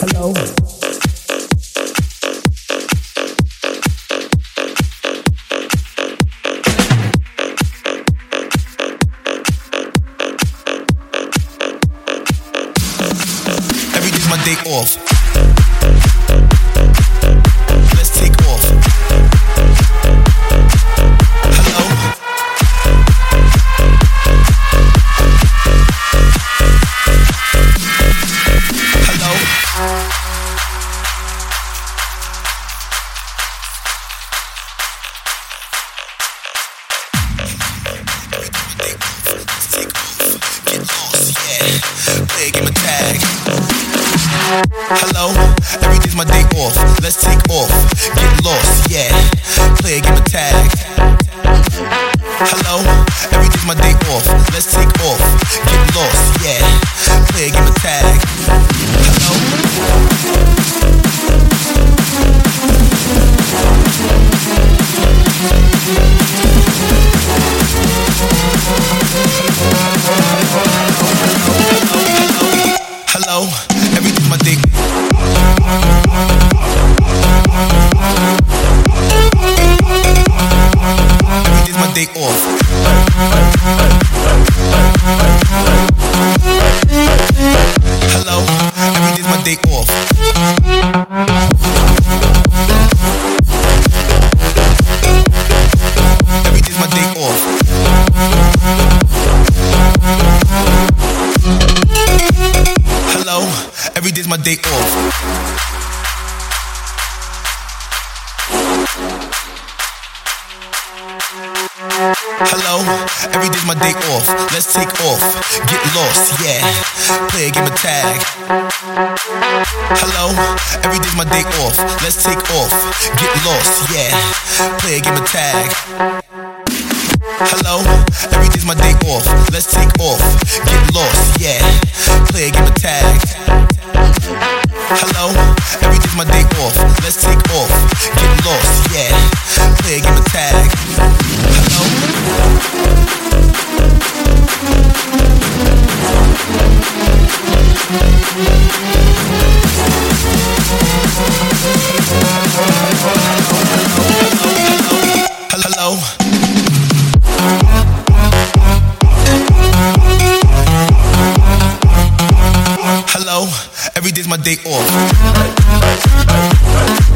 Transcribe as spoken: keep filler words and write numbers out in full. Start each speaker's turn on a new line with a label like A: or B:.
A: Hello.
B: Every day's my day off. Let's take off. Hello. Hello. Play a game of tag. Hello, every day's my day off. Let's take off, get lost, yeah. Play a game of tag. Hello, every day's my day off. Let's take off, get lost, yeah. Play a game of tag. Hello. Hello, every day's my day. Every day's my day off. Hello, every day's my day off. Every day's my day off. Hello, every day's my day off. Hello, every day's my day off. Let's take off, get lost, yeah. Play a game of tag. Hello, every day's my day off. Let's take off, get lost, yeah. Play a game of tag. Hello, every day's my day off. Let's take off, get lost, yeah. Play a game of tag. Hello, every day's my day off. Let's take off, get lost, yeah. Play a game of tag. Hello. Hello. Hello, every day's my day off.